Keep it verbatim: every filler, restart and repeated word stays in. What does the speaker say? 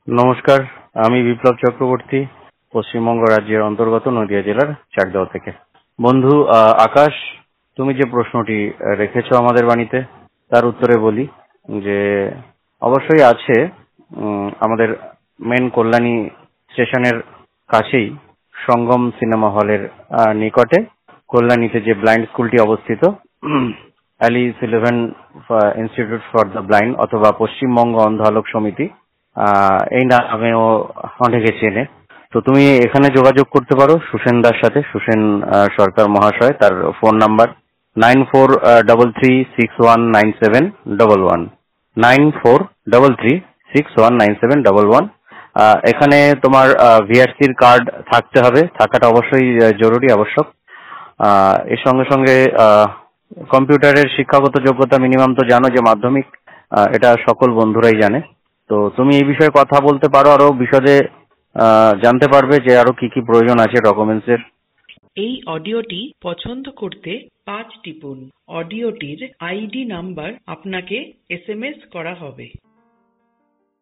নমস্কার, আমি বিপ্লব চক্রবর্তী, পশ্চিমবঙ্গ রাজ্যের অন্তর্গত নদিয়া জেলার চাকদাহ থেকে। বন্ধু আহ, আকাশ, তুমি যে প্রশ্নটি আহ, রেখেছো আমাদের বাণীতে, তার উত্তরে বলি যে অবশ্যই আছে। উম, আমাদের মেন কল্যাণী স্টেশনের কাছেই সঙ্গম সিনেমা হলের আহ, নিকটে কল্যাণীতে যে ব্লাইন্ড স্কুলটি অবস্থিত, অ্যালিস ইলেভেন ইনস্টিটিউট ফর দ্য ব্লাইন্ড অথবা পশ্চিমবঙ্গ অন্ধ আলোক সমিতি, আহ, এই নামেও অনেকে চেনে। তো তুমি এখানে যোগাযোগ করতে পারো সুসেন দার সাথে, সুসেন আহ, সরকার মহাশয়। তার phone number nine four double three six one nine seven double one nine four double three six one nine seven double one. এখানে তোমার ভিআরসির কার্ড থাকতে হবে, থাকাটা অবশ্যই আহ, জরুরি আবশ্যক। আহ, এর সঙ্গে সঙ্গে আহ, কম্পিউটারের শিক্ষাগত যোগ্যতা মিনিমাম তো জানো যে মাধ্যমিক, আহ, এটা সকল বন্ধুরাই জানে। তো তুমি এই বিষয়ে কথা বলতে পারো, আরো বিশদে আহ, জানতে পারবে যে আরো কি কি প্রয়োজন আছে ডকুমেন্টস এর। এই অডিওটি পছন্দ করতে পাঁচ টিপুন। অডিওটির আইডি নাম্বার আপনাকে এসএমএস করা হবে।